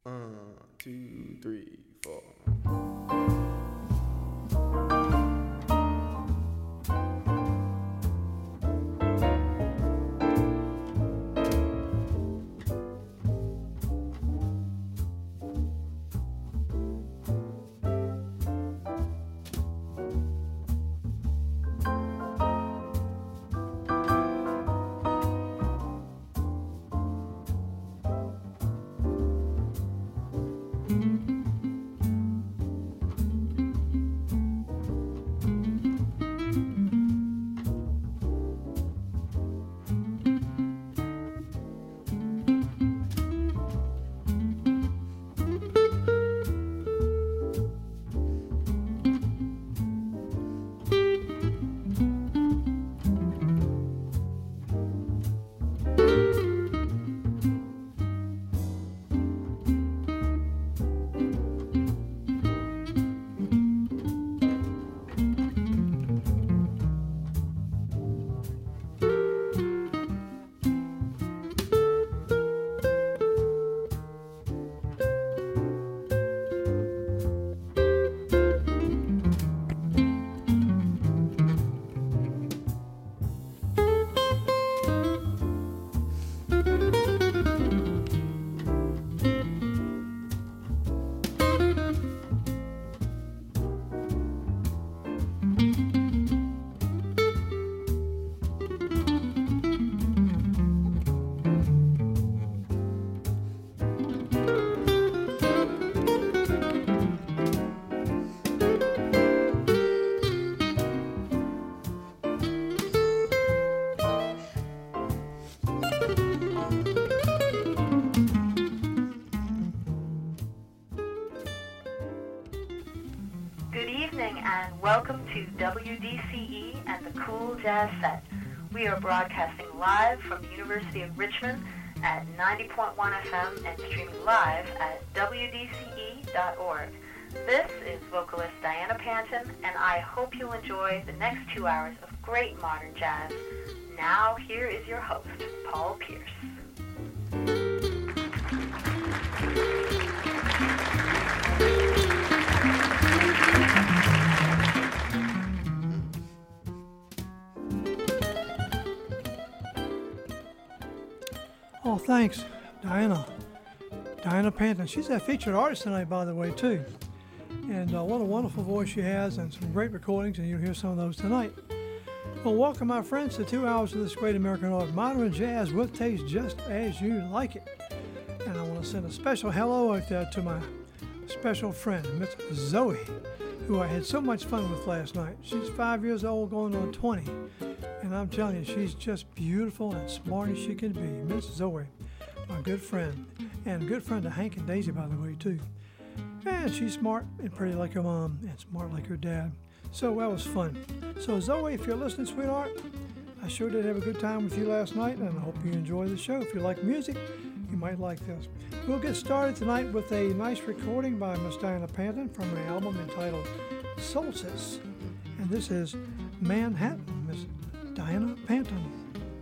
Two, three, four. Welcome to WDCE and the Cool Jazz Set. We are broadcasting live from the University of Richmond at 90.1 FM and streaming live at WDCE.org. This is vocalist Diana Panton, and I hope you'll enjoy the next 2 hours of great modern jazz. Now, here is your host, Paul Pierce. Oh, thanks, Diana. Diana Panton. She's a featured artist tonight, by the way, too. And what a wonderful voice she has, and some great recordings, and you'll hear some of those tonight. Well, welcome, my friends, to 2 hours of this great American art, modern jazz with taste just as you like it. And I want to send a special hello out there to my special friend, Miss Zoe, who I had so much fun with last night. She's 5 years old, going on 20. And I'm telling you, she's just beautiful and smart as she can be. Miss Zoe, my good friend. And good friend to Hank and Daisy, by the way, too. And she's smart and pretty like her mom and smart like her dad. So that was fun. So Zoe, if you're listening, sweetheart, I sure did have a good time with you last night, and I hope you enjoy the show. If you like music, you might like this. We'll get started tonight with a nice recording by Miss Diana Panton from her album entitled Solstice. And this is Manhattan, Miss Diana Panton.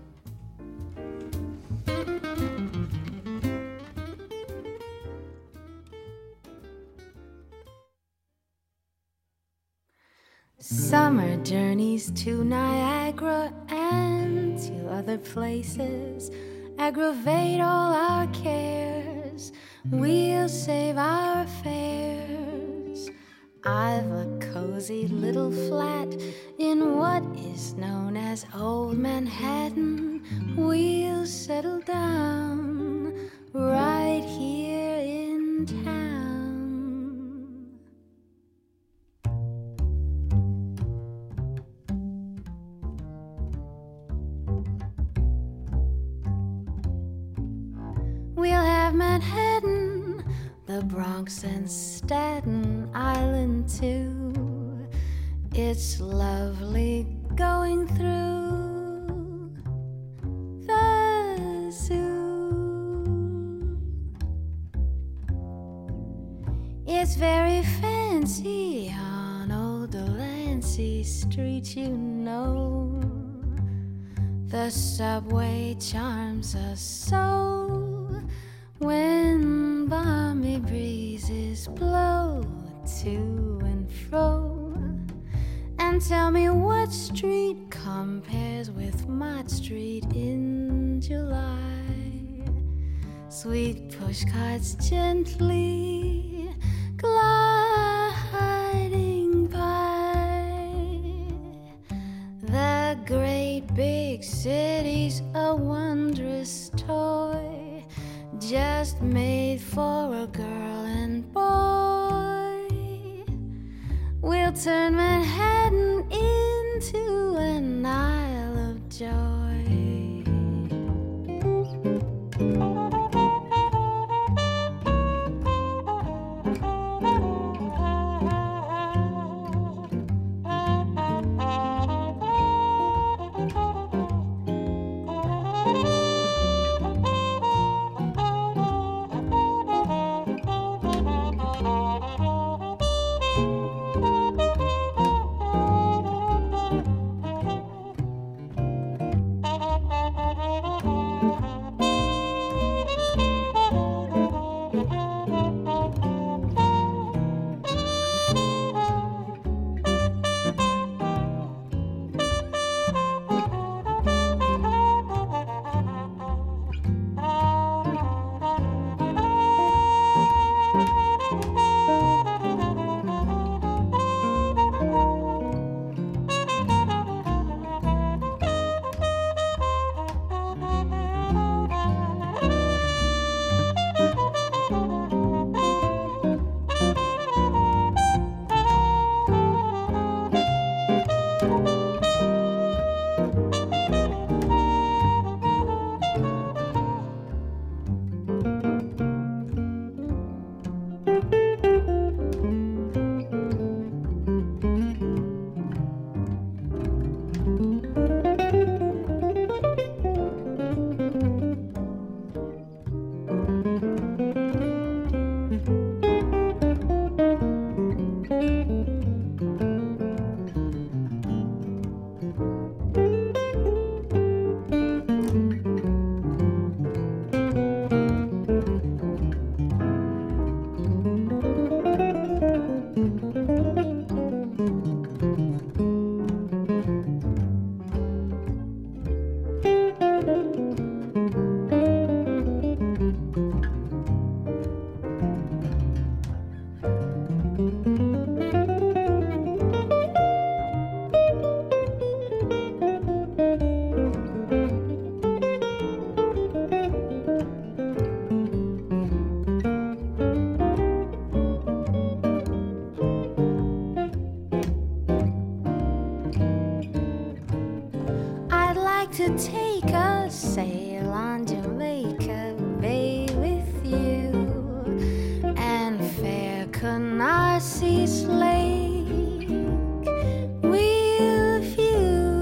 Summer journeys to Niagara and to other places aggravate all our cares. We'll save our fares. I've a cozy little flat in what is known as Old Manhattan. We'll settle down right here in town. We'll have Manhattan, the Bronx and Staten Island too. It's lovely going through the zoo. It's very fancy on old Delancey Street, you know. The subway charms us so when balmy to and fro, and tell me what street compares with Mott Street in July. Sweet pushcarts gently gliding by. The great big city's a wondrous toy, just made for a girl and boy. We'll turn Manhattan into an Isle of Joy. To take a sail on Jamaica Bay with you, and fair Canarsie Lake we'll view.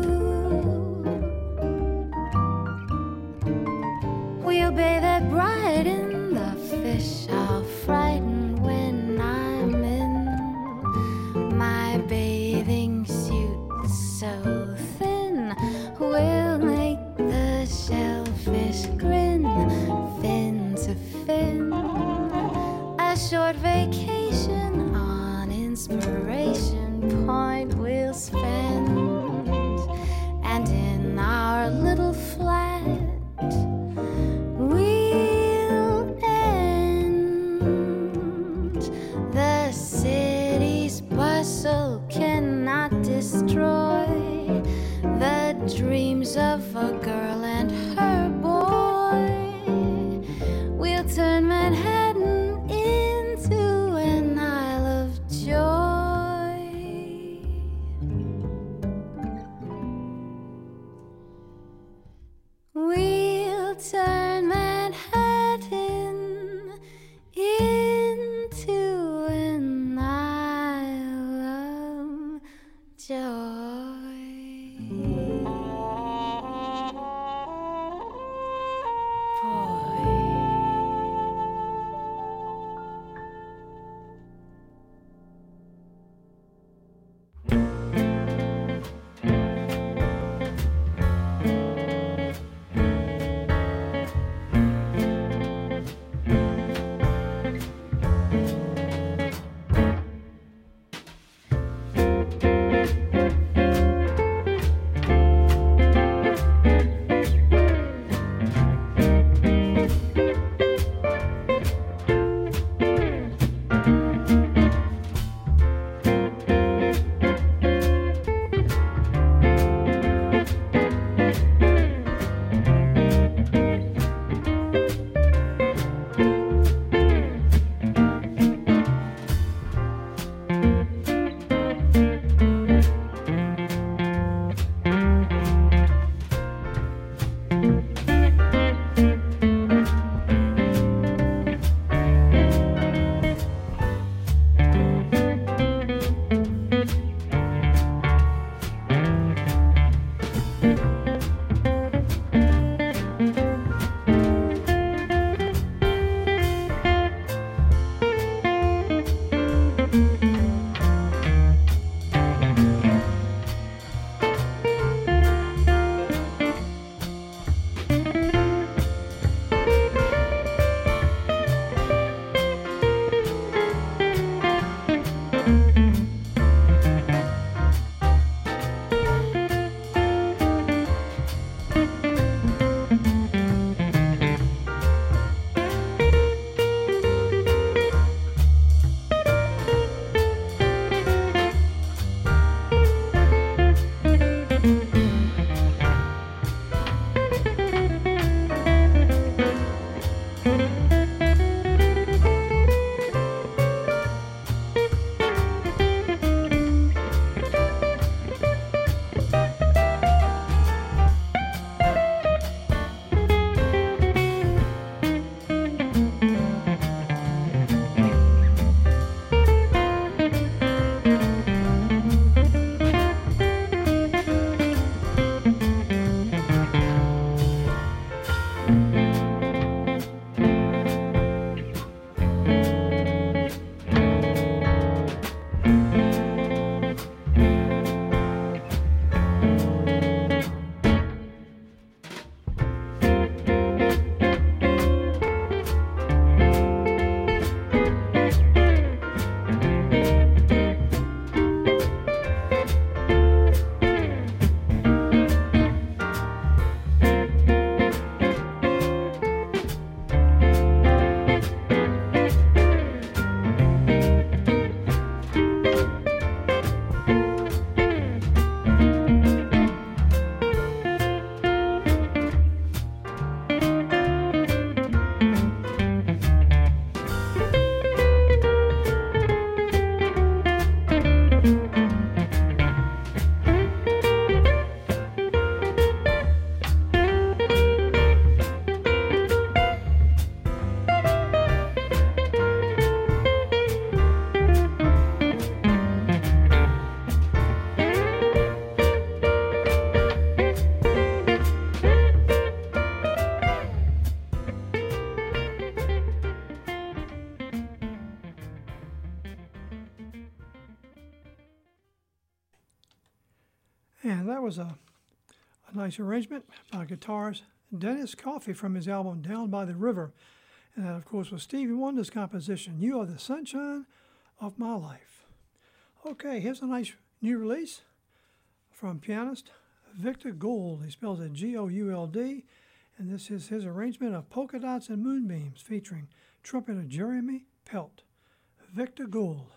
We'll bathe at Brighton, the fish are frightened when I'm in my bathing suit so thin. We'll make the shellfish grin, fin to fin. A short vacation on Inspiration Point we'll spend, and in our little flat we'll end. The city's bustle cannot destroy the dreams of a girl and her boy. We'll turn Manhattan into an Isle of Joy. We'll turn Manhattan into an Isle of Joy. And that was a nice arrangement by guitarist Dennis Coffey from his album Down by the River. And that, of course, was Stevie Wonder's composition, You Are the Sunshine of My Life. Okay, here's a nice new release from pianist Victor Gould. He spells it Gould. And this is his arrangement of Polka Dots and Moonbeams featuring trumpeter Jeremy Pelt. Victor Gould.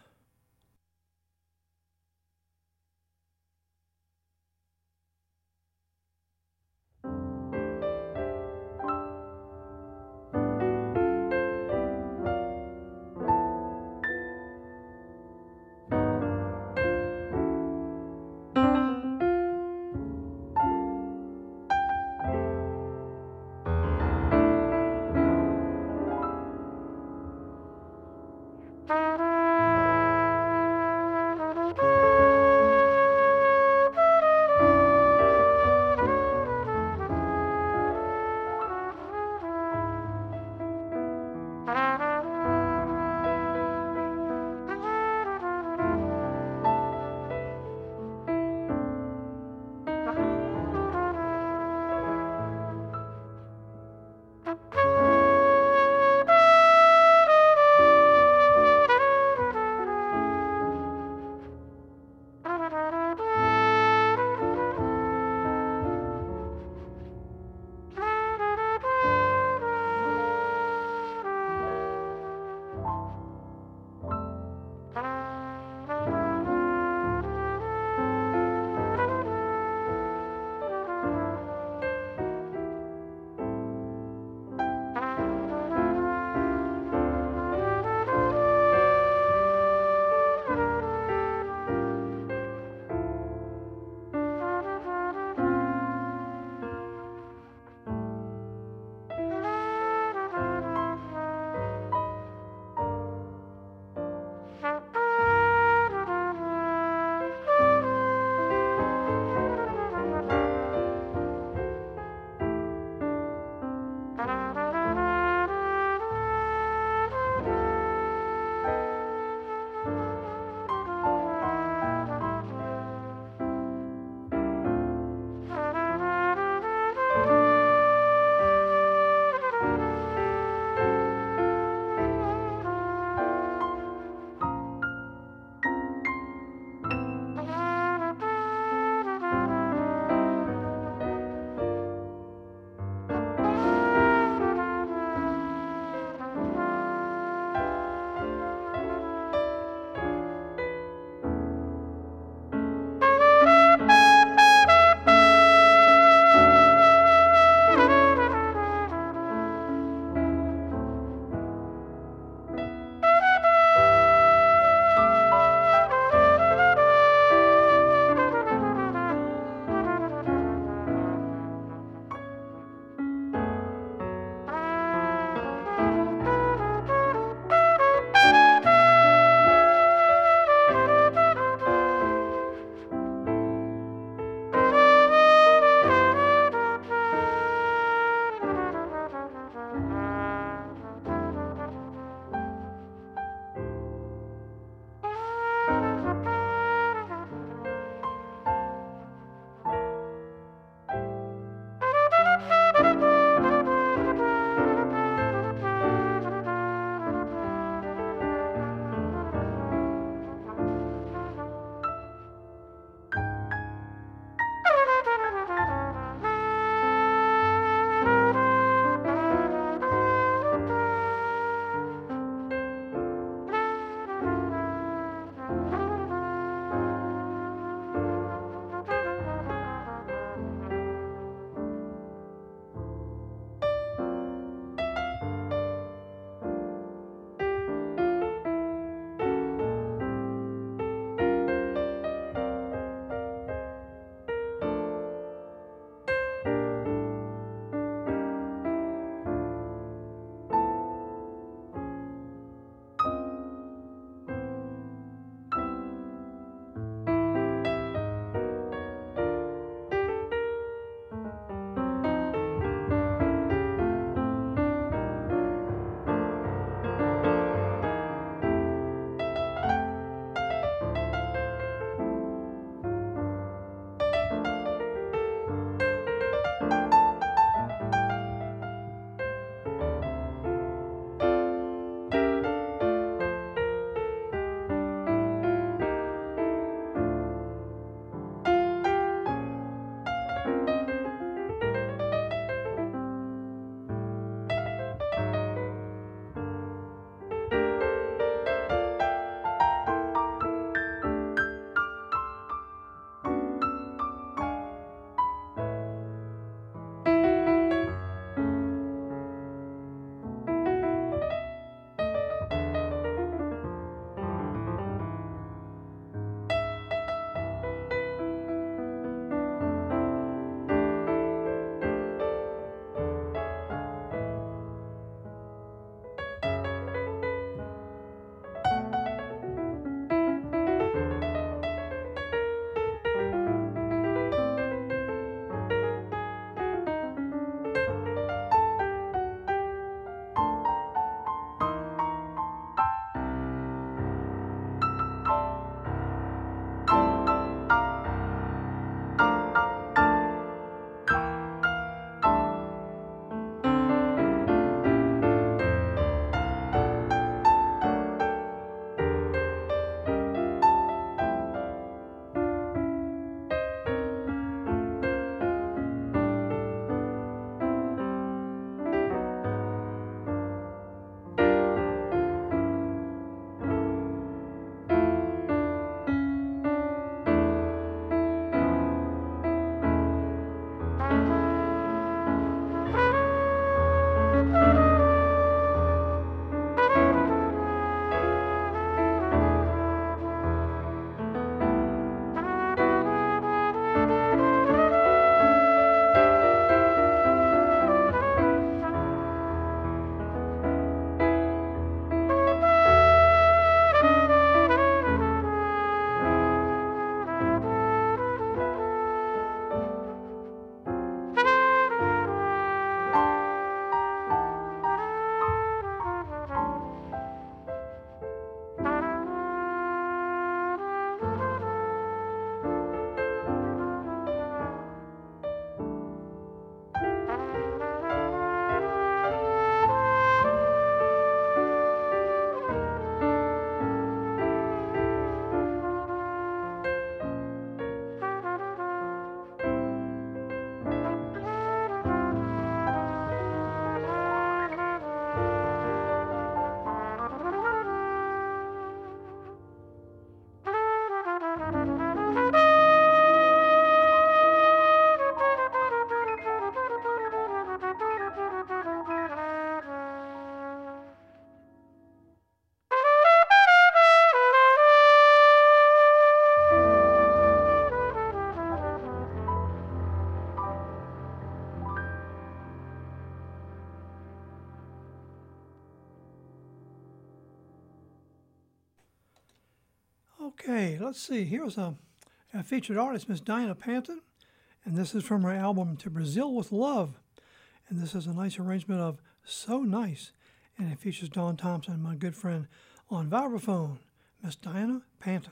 Okay, let's see. Here's a featured artist, Miss Diana Panton, and this is from her album To Brazil with Love. And this is a nice arrangement of So Nice, and it features Don Thompson, my good friend, on vibraphone, Miss Diana Panton.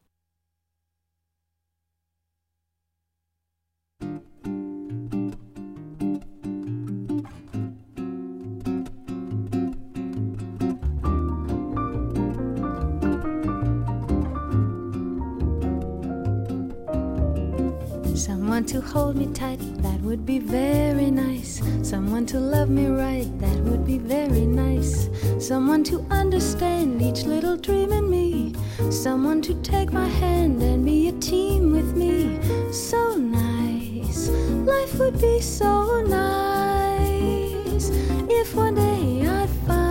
Someone to hold me tight, that would be very nice. Someone to love me right, that would be very nice. Someone to understand each little dream in me. Someone to take my hand and be a team with me. So nice, life would be so nice if one day I'd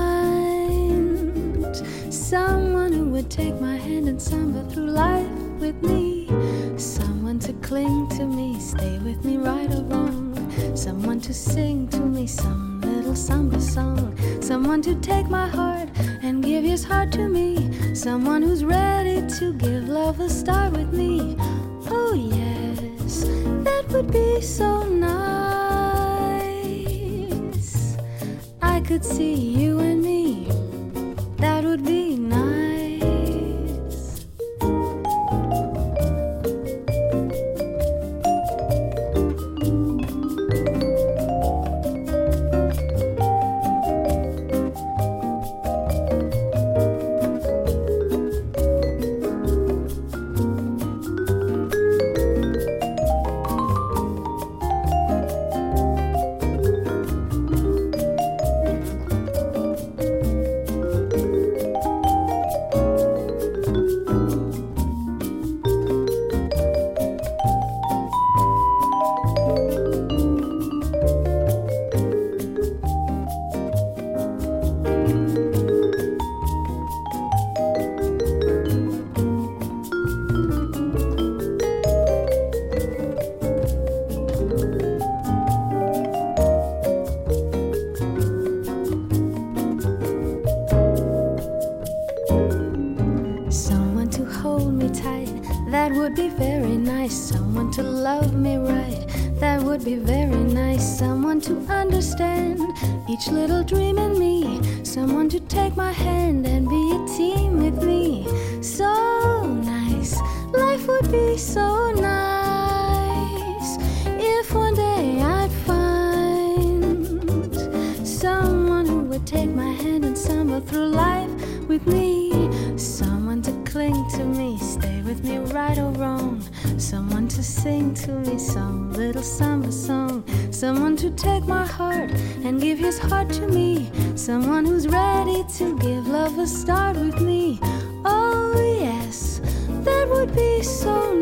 find someone who would take my hand and samba through life with me. Someone to cling to me, stay with me right or wrong. Someone to sing to me some little samba song. Someone to take my heart and give his heart to me. Someone who's ready to give love a start with me. Oh yes, that would be so nice. I could see you and me, that would be nice. Each little dream in me, someone to take my hand and be a team with me. So nice, life would be so nice if one day I'd find someone who would take my hand and samba through life with me. Someone to cling to me, stay with me right or wrong. Someone to sing to me some little samba song. Someone to take my heart and give his heart to me. Someone who's ready to give love a start with me. Oh yes, that would be so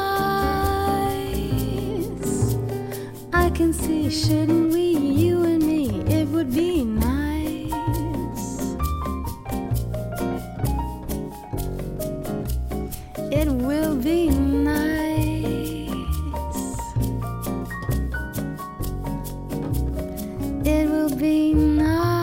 nice. I can see, shouldn't we, you and me, it would be nice. It will be nice. It will be nice.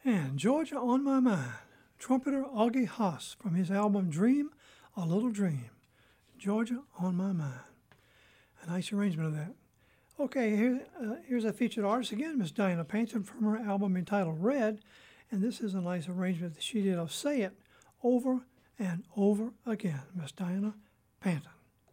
And Georgia on My Mind, trumpeter Augie Haas from his album Dream, A Little Dream. Georgia on My Mind. A nice arrangement of that. Okay, here's a featured artist again, Miss Diana Panton from her album entitled Red, and this is a nice arrangement that she did of Say It Over and Over Again. Miss Diana Panton.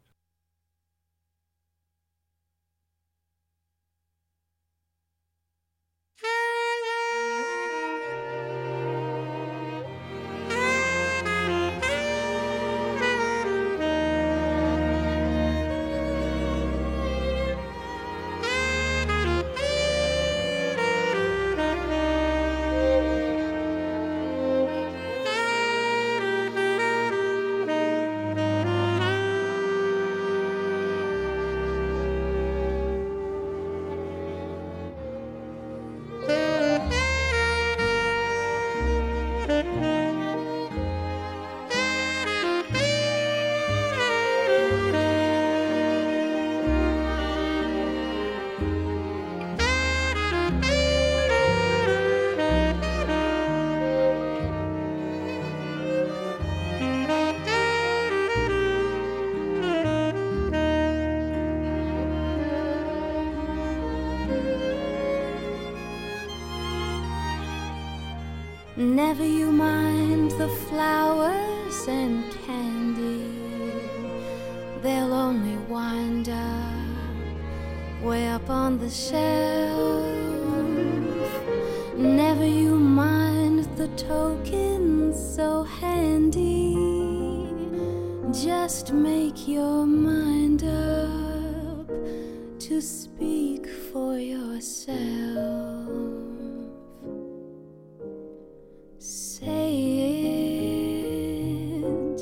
Never you mind the flowers and candy, they'll only wind up way up on the shelf. Never you mind the tokens so handy, just make your mind up to speak for yourself. Say it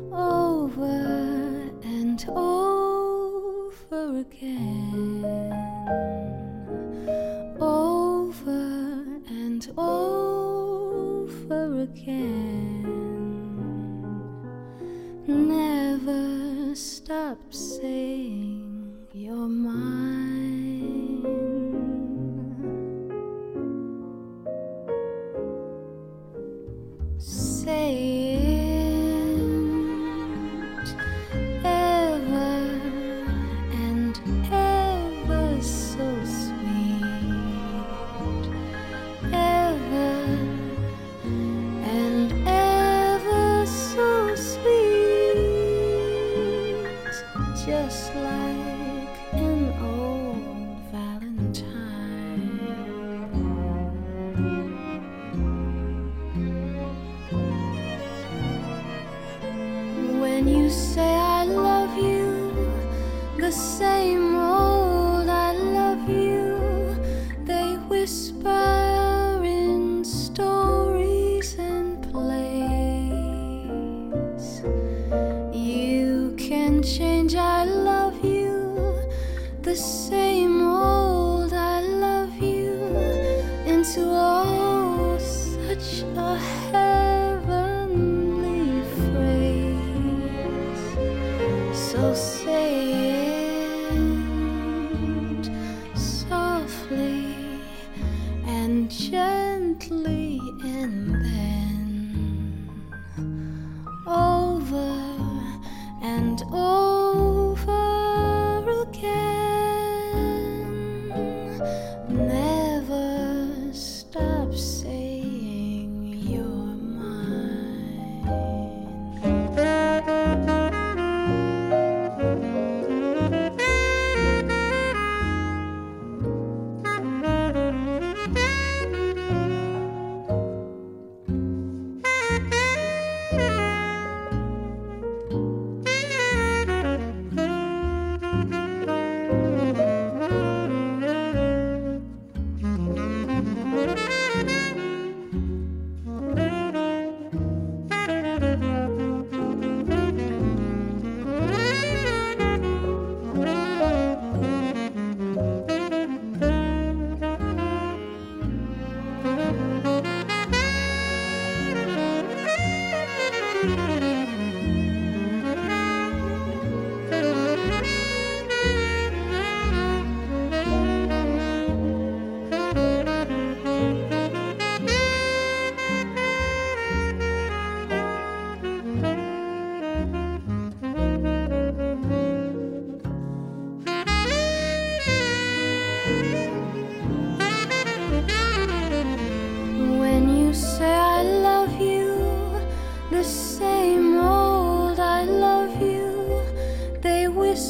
over and over again, over and over again. Never stop saying your mind. Say it ever and ever so sweet, ever and ever so sweet, just like an old Valentine. When you say I love you, the same old I love you, they whisper in stories and plays. You can change I love you, the same old I love you, into oh such a heavenly phrase. So say it softly and gently, and then over and over again. Never stop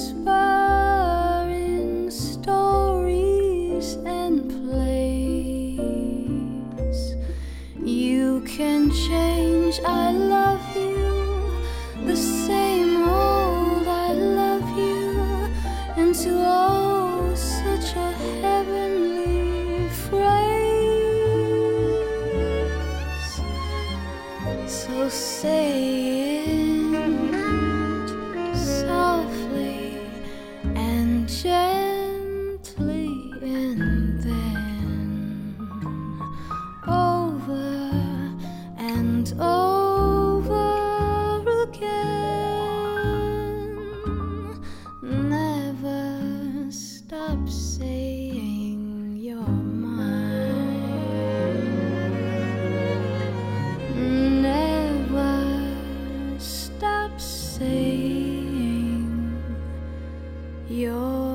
whisper in stories and plays. You can change, I love you, the same old I love you, into oh such a heavenly phrase. So say it softly and gently, and then over and over again. Never stop saying you're mine. Never stop saying you're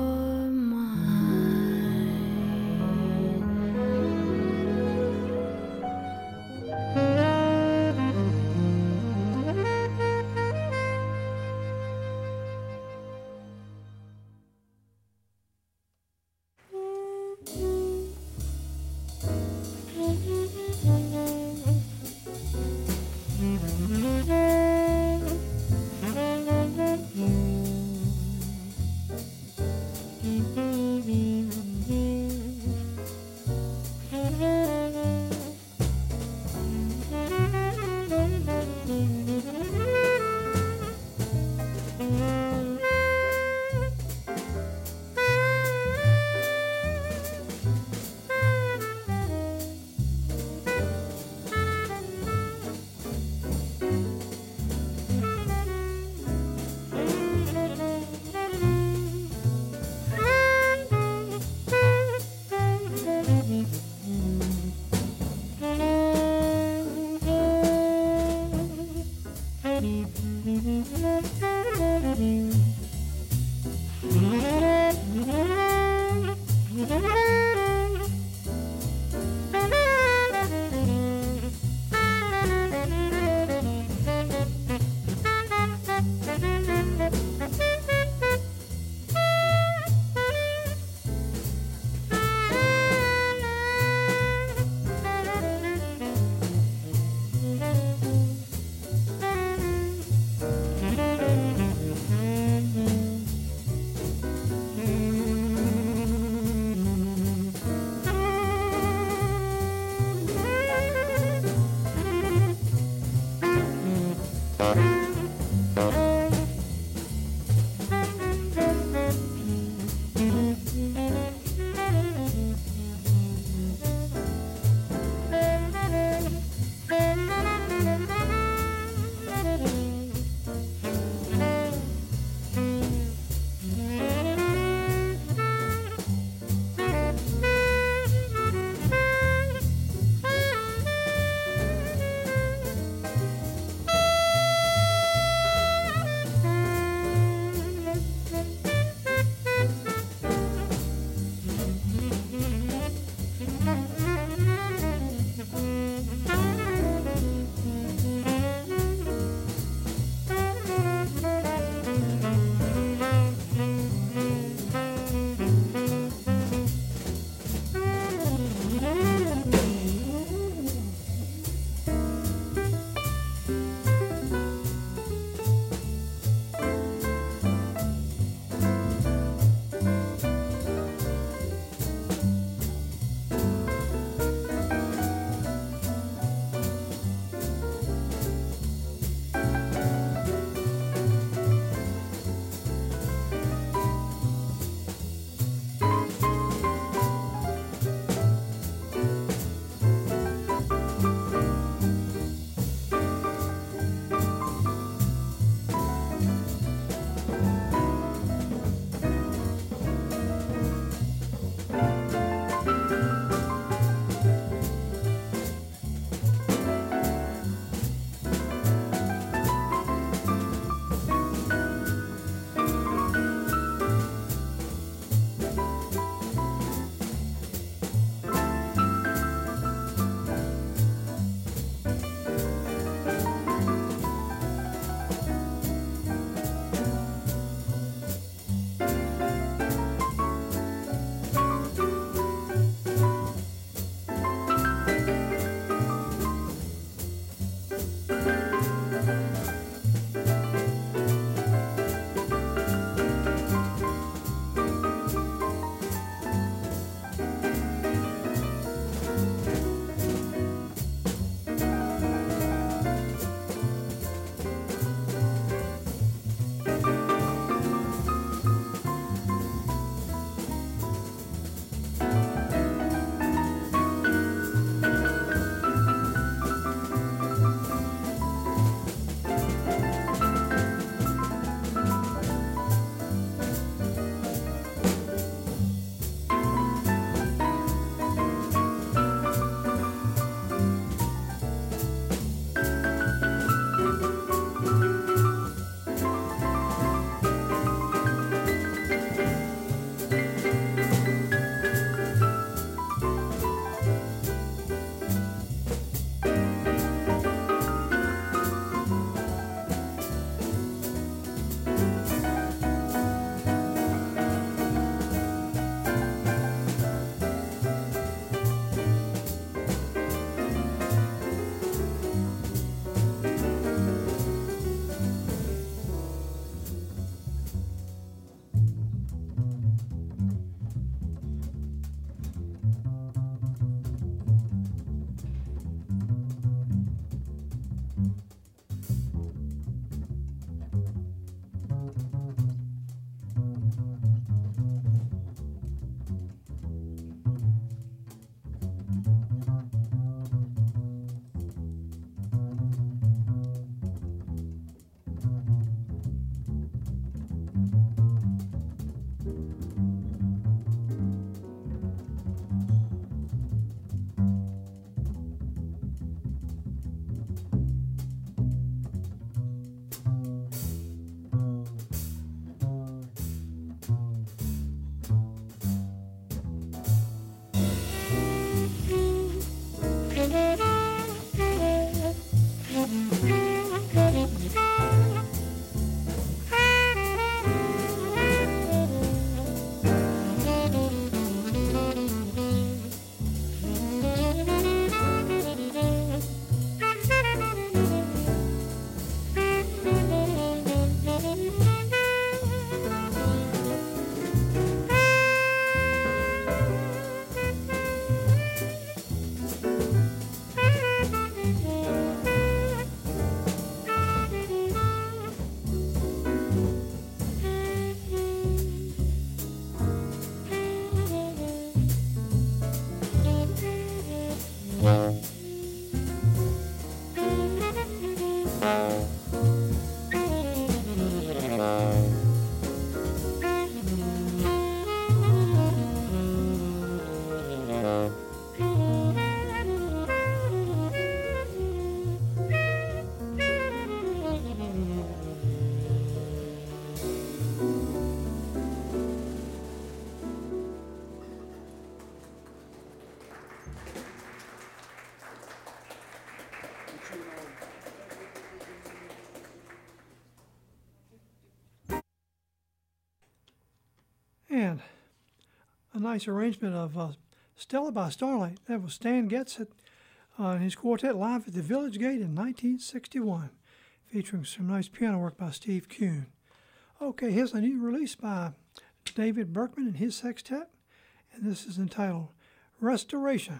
a nice arrangement of Stella by Starlight. That was Stan Getz and his quartet live at the Village Gate in 1961, featuring some nice piano work by Steve Kuhn. Okay, here's a new release by David Berkman and his sextet, and this is entitled Restoration.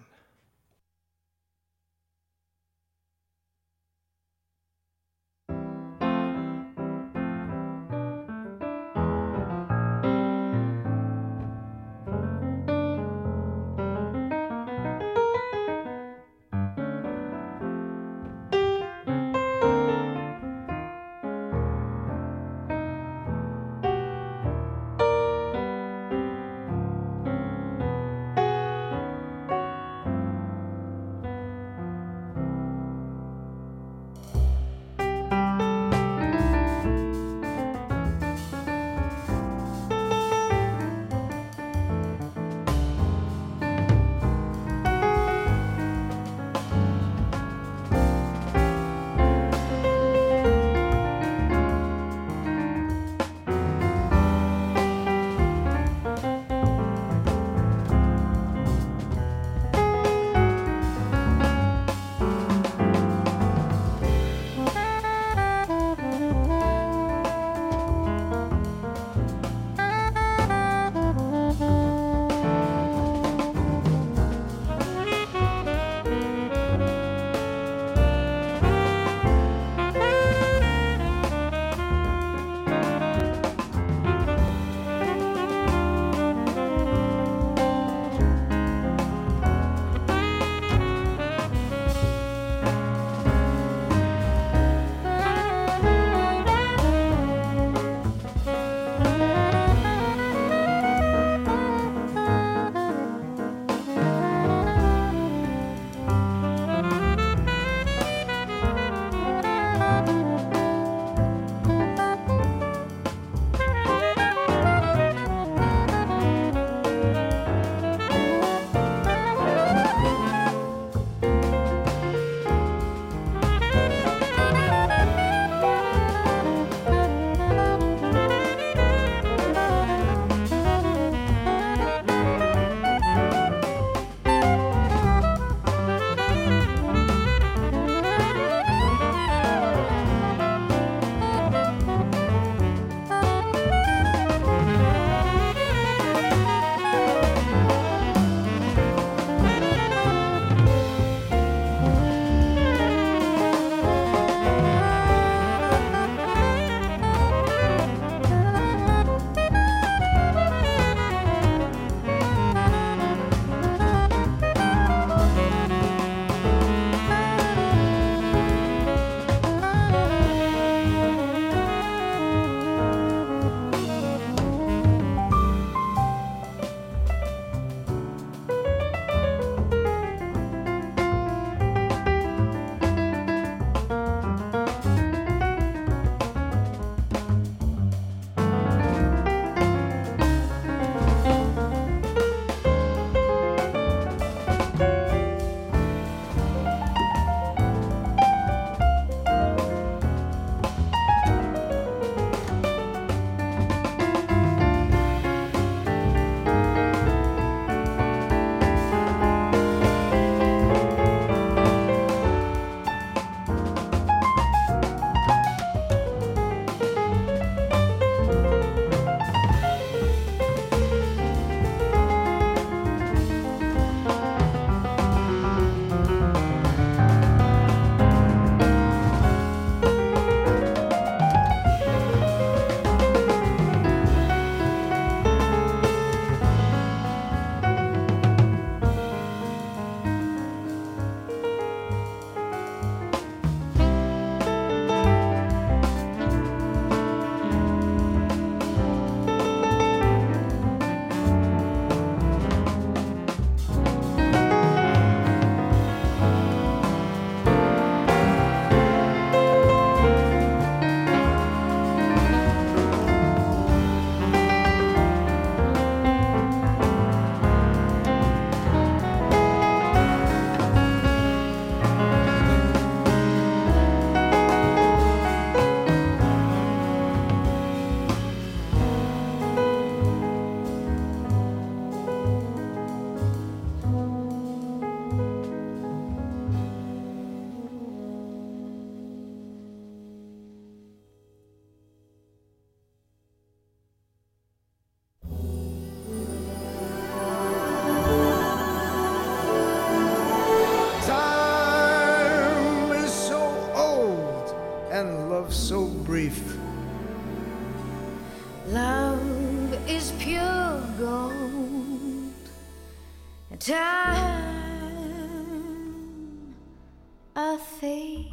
time a thief.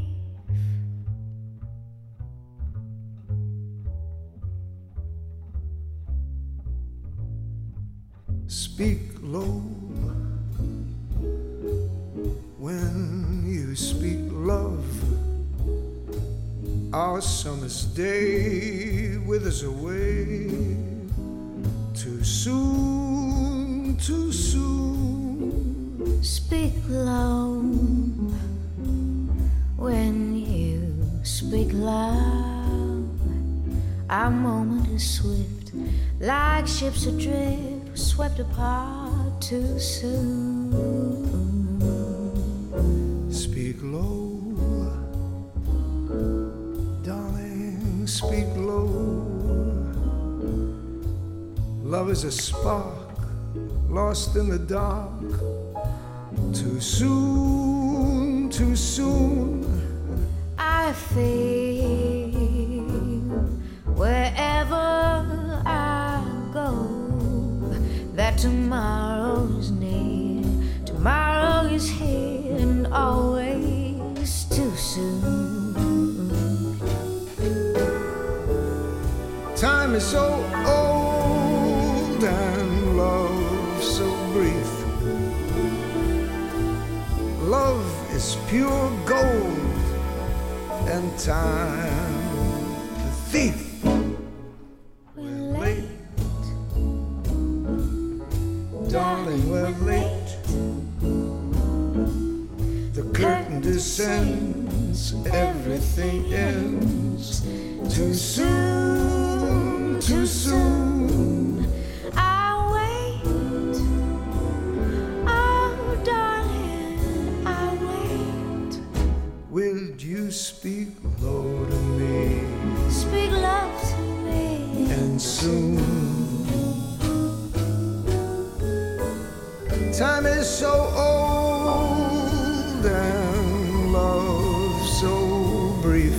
Speak low when you speak love. Our summer's day withers away. Too soon, too soon. Speak low when you speak loud. Our moment is swift, like ships adrift, swept apart too soon. Speak low, darling, speak low. Love is a spark lost in the dark. Too soon, too soon. I feel wherever I go that tomorrow is near, tomorrow is here, and always too soon. Time is so old and love so brief. Love is pure gold and time the thief. We're late, darling, we're late. The curtain descends, everything ends. Too soon, too soon. I wait, oh darling, I wait. Will you speak low to me? Speak love to me. And soon. Time is so old and love so brief.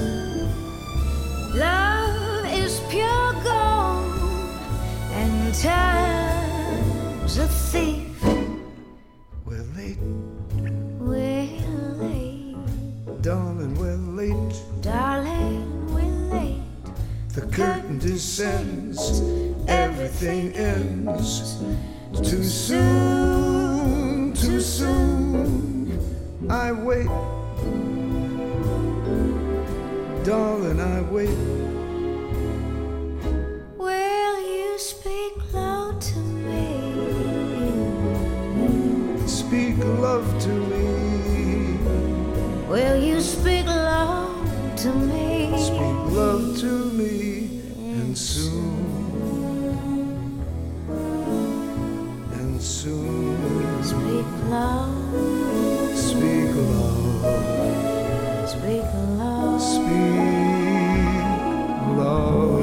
Love is pure gold and time's a thief. We're late, We're late, darling, we're late. darling, we're late. The curtain descends, everything ends. Too soon, too soon. I wait, darling, I wait. Will you speak low to me? Speak love to me. Will you speak low to me? Speak love to me. And soon, and soon. Speak low, Speak love. speak low. Speak love.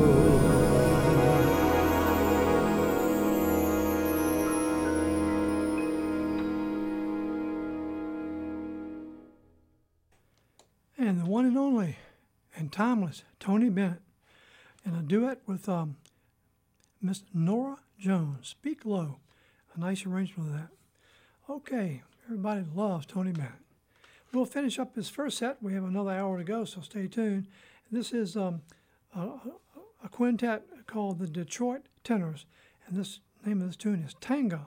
And the one and only and timeless Tony Bennett in a duet with Miss Nora Jones. Speak Low. A nice arrangement of that. Okay, everybody loves Tony Bennett. We'll finish up this first set. We have another hour to go, so stay tuned. This is a quintet called the Detroit Tenors, and this name of this tune is Tanga.